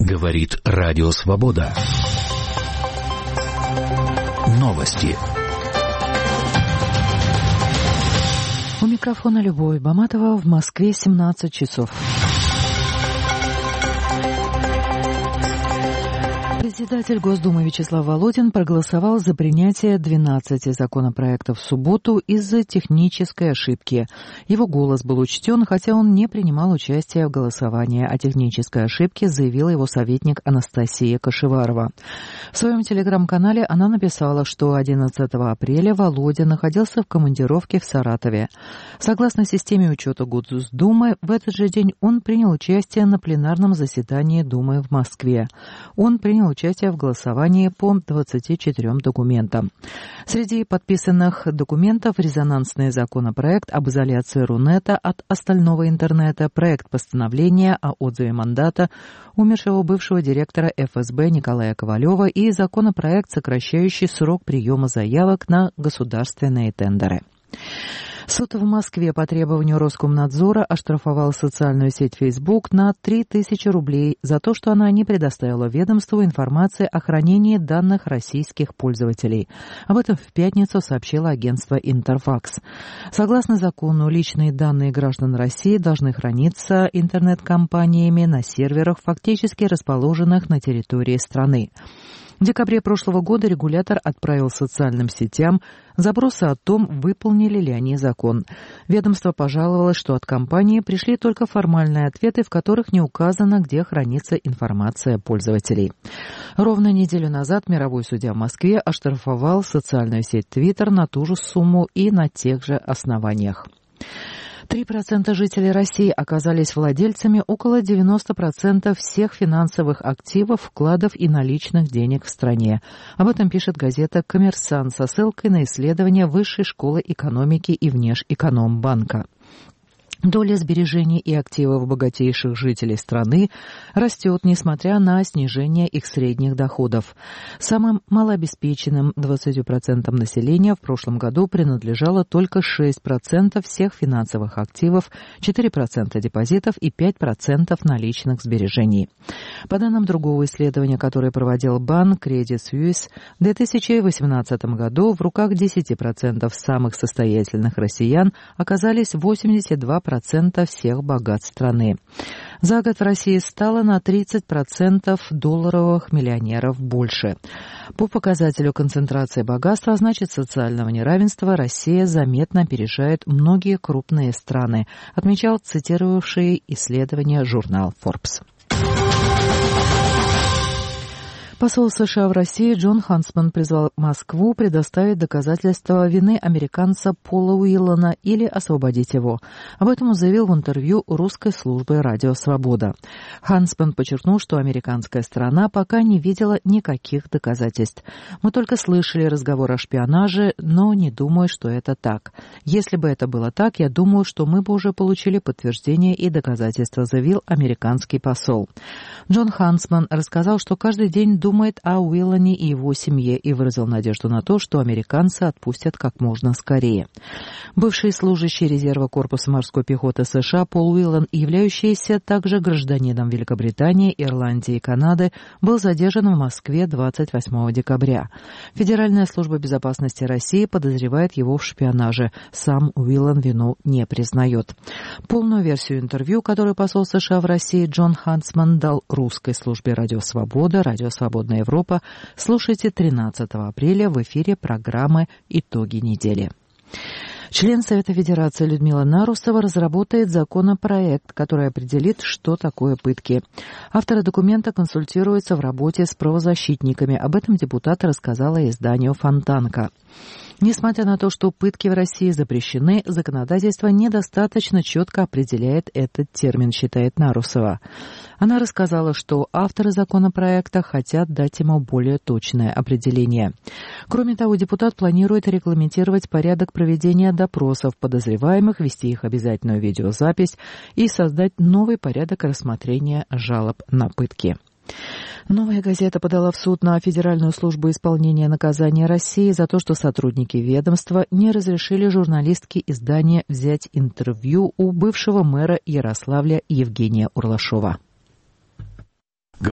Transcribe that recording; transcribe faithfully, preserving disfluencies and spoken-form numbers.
Говорит Радио Свобода. Новости. У микрофона Любовь Баматова. В Москве семнадцать часов. Председатель Госдумы Вячеслав Володин проголосовал за принятие двенадцати законопроектов в субботу из-за технической ошибки. Его голос был учтен, хотя он не принимал участия в голосовании. О технической ошибке заявила его советник Анастасия Кашеварова. В своем телеграм-канале она написала, что одиннадцатого апреля Володин находился в командировке в Саратове. Согласно системе учета Госдумы, в этот же день он принял участие на пленарном заседании Думы в Москве. Он принял участие в голосовании по двадцати четырем документам. Среди подписанных документов резонансный законопроект об изоляции Рунета от остального интернета, проект постановления о отзыве мандата умершего бывшего директора эф эс бэ Николая Ковалева и законопроект, сокращающий срок приема заявок на государственные тендеры. Суд в Москве по требованию Роскомнадзора оштрафовал социальную сеть Facebook на три тысячи рублей за то, что она не предоставила ведомству информации о хранении данных российских пользователей. Об этом в пятницу сообщило агентство Интерфакс. Согласно закону, личные данные граждан России должны храниться интернет-компаниями на серверах, фактически расположенных на территории страны. В декабре прошлого года регулятор отправил социальным сетям запросы о том, выполнили ли они закон. Ведомство пожаловалось, что от компании пришли только формальные ответы, в которых не указано, где хранится информация пользователей. Ровно неделю назад мировой судья в Москве оштрафовал социальную сеть Twitter на ту же сумму и на тех же основаниях. Три процента жителей России оказались владельцами около девяноста процентов всех финансовых активов, вкладов и наличных денег в стране. Об этом пишет газета «Коммерсант» со ссылкой на исследования Высшей школы экономики и Внешэкономбанка. Доля сбережений и активов богатейших жителей страны растет, несмотря на снижение их средних доходов. Самым малообеспеченным двадцати процентам населения в прошлом году принадлежало только шесть процентов всех финансовых активов, четыре процента депозитов и пять процентов наличных сбережений. По данным другого исследования, которое проводил банк Credit Suisse, в две тысячи восемнадцатом году в руках десяти процентов самых состоятельных россиян оказались восемьдесят два процента всех богатств страны. За год в России стало на тридцать процентов долларовых миллионеров больше. По показателю концентрации богатства, а значит социального неравенства, Россия заметно опережает многие крупные страны, отмечал цитировавший исследование журнал Forbes. Посол США в России Джон Хансман призвал Москву предоставить доказательства вины американца Пола Уиллана или освободить его. Об этом он заявил в интервью русской службы «Радио Свобода». Хансман подчеркнул, что американская сторона пока не видела никаких доказательств. «Мы только слышали разговор о шпионаже, но не думаю, что это так. Если бы это было так, я думаю, что мы бы уже получили подтверждение и доказательства», заявил американский посол. Джон Хансман рассказал, что каждый день думает о Уиллане и его семье и выразил надежду на то, что американцы отпустят как можно скорее. Бывший служащий резерва корпуса морской пехоты США Пол Уиллан, являющийся также гражданином Великобритании, Ирландии и Канады, был задержан в Москве двадцать восьмого декабря. Федеральная служба безопасности России подозревает его в шпионаже. Сам Уиллан вину не признает. Полную версию интервью, которую посол США в России Джон Хансман дал русской службе «Радио Свобода», «Радио Свободная Европа», слушайте тринадцатого апреля в эфире программы «Итоги недели». Член Совета Федерации Людмила Нарусова разработает законопроект, который определит, что такое пытки. Авторы документа консультируются в работе с правозащитниками. Об этом депутат рассказала изданию «Фонтанка». Несмотря на то, что пытки в России запрещены, законодательство недостаточно четко определяет этот термин, считает Нарусова. Она рассказала, что авторы законопроекта хотят дать ему более точное определение. Кроме того, депутат планирует регламентировать порядок проведения допросов подозреваемых, вести их обязательную видеозапись и создать новый порядок рассмотрения жалоб на пытки. «Новая газета» подала в суд на Федеральную службу исполнения наказания России за то, что сотрудники ведомства не разрешили журналистке издания взять интервью у бывшего мэра Ярославля Евгения Урлашова.